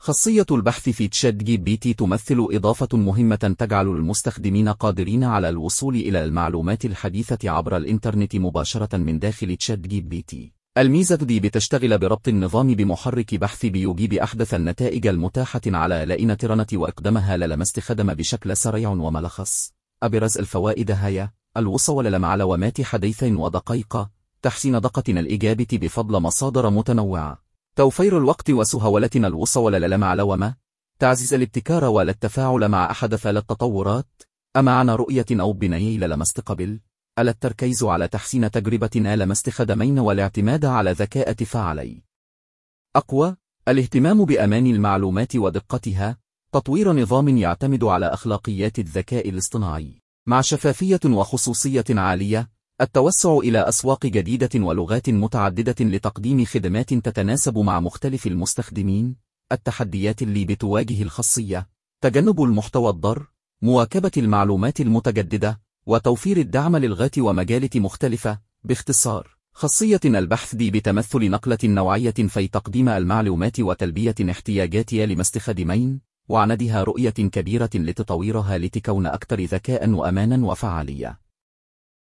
خاصية البحث في تشات جي بي تي تمثل إضافة مهمة تجعل المستخدمين قادرين على الوصول إلى المعلومات الحديثة عبر الإنترنت مباشرة من داخل تشات جي بي تي. الميزة دي بتشتغل بربط النظام بمحرك بحث بيجيب أحدث النتائج المتاحة على الإنترنت وإقدامها للمستخدم بشكل سريع وملخص. أبرز الفوائد هي الوصول لمعلومات حديث ودقيقة، تحسين دقة الإجابة بفضل مصادر متنوعة، توفير الوقت وسهولة الوصول للمعلومة، تعزيز الابتكار والتفاعل مع أحدث التطورات، أمعن رؤية أو بناء للمستقبل، التركيز على تحسين تجربة لمستخدمين والاعتماد على ذكاء فعالي. أقوى الاهتمام بأمان المعلومات ودقتها، تطوير نظام يعتمد على أخلاقيات الذكاء الاصطناعي مع شفافية وخصوصية عالية، التوسع إلى أسواق جديدة ولغات متعددة لتقديم خدمات تتناسب مع مختلف المستخدمين، التحديات اللي بتواجه الخاصية، تجنب المحتوى الضار، مواكبة المعلومات المتجددة، وتوفير الدعم للغات ومجالات مختلفة. باختصار، خاصية البحث دي بتمثل نقلة نوعية في تقديم المعلومات وتلبية احتياجات المستخدمين، وعندها رؤية كبيرة لتطويرها لتكون أكثر ذكاء وأمانا وفعالية.